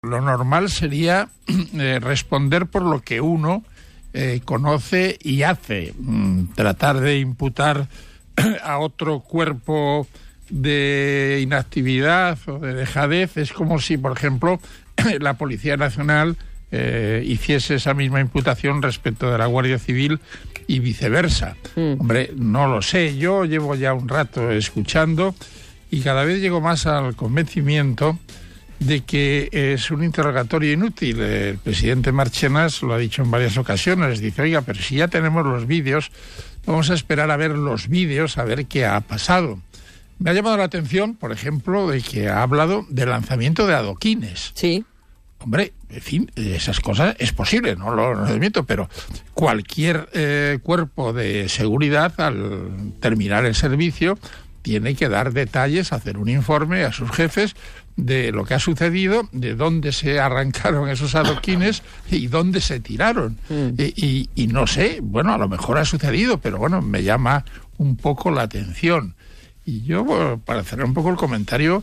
lo normal sería responder por lo que uno conoce y hace. Tratar de imputar a otro cuerpo de inactividad o de dejadez es como si, por ejemplo, la Policía Nacional hiciese esa misma imputación respecto de la Guardia Civil y viceversa. Hombre, no lo sé. Yo llevo ya un rato escuchando y cada vez llego más al convencimiento de que es un interrogatorio inútil. El presidente Marchena lo ha dicho en varias ocasiones. Dice, oiga, pero si ya tenemos los vídeos, vamos a esperar a ver los vídeos, a ver qué ha pasado. Me ha llamado la atención, por ejemplo, de que ha hablado del lanzamiento de adoquines. Sí. Hombre, en fin, esas cosas es posible, no lo admito, pero cualquier cuerpo de seguridad, al terminar el servicio, tiene que dar detalles, hacer un informe a sus jefes de lo que ha sucedido, de dónde se arrancaron esos adoquines y dónde se tiraron. Y no sé, bueno, a lo mejor ha sucedido, pero bueno, me llama un poco la atención. Y yo, bueno, para cerrar un poco el comentario,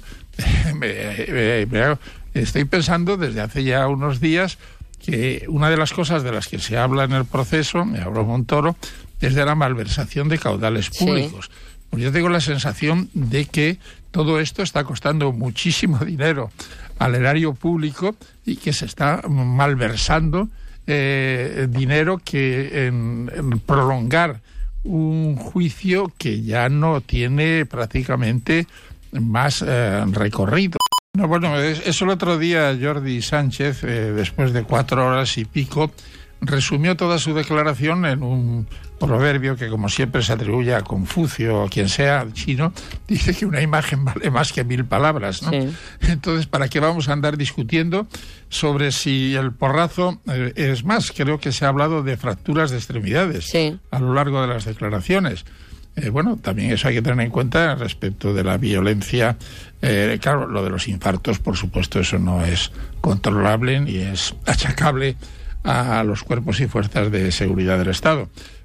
estoy pensando desde hace ya unos días que una de las cosas de las que se habla en el proceso, me habló Montoro, es de la malversación de caudales públicos. Sí. Pues yo tengo la sensación de que todo esto está costando muchísimo dinero al erario público y que se está malversando dinero que en prolongar un juicio que ya no tiene prácticamente más recorrido. No, bueno, eso el otro día Jordi Sánchez, después de 4 horas y pico, resumió toda su declaración en un proverbio que, como siempre, se atribuye a Confucio o quien sea chino. Dice que una imagen vale más que 1000 palabras, ¿no? Sí. Entonces, ¿para qué vamos a andar discutiendo sobre si el porrazo es más? Creo que se ha hablado de fracturas de extremidades a lo largo de las declaraciones. Bueno, también eso hay que tener en cuenta respecto de la violencia. Claro, lo de los infartos, por supuesto, eso no es controlable ni es achacable a los cuerpos y fuerzas de seguridad del Estado.